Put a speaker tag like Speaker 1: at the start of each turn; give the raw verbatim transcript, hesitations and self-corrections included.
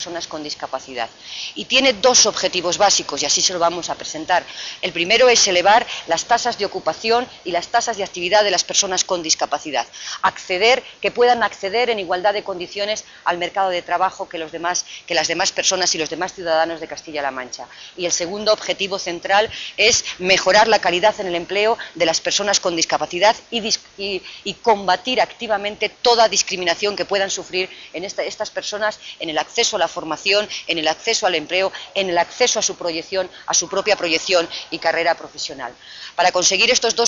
Speaker 1: personas con discapacidad. Y tiene dos objetivos básicos, y así se lo vamos a presentar. El primero es elevar las tasas de ocupación y las tasas de actividad de las personas con discapacidad. Acceder, que puedan acceder en igualdad de condiciones al mercado de trabajo que, los demás, que las demás personas y los demás ciudadanos de Castilla-La Mancha. Y el segundo objetivo central es mejorar la calidad en el empleo de las personas con discapacidad y, y, y combatir activamente toda discriminación que puedan sufrir en esta, estas personas en el acceso a la formación, en el acceso al empleo, en el acceso a su proyección, a su propia proyección y carrera profesional. Para conseguir estos dos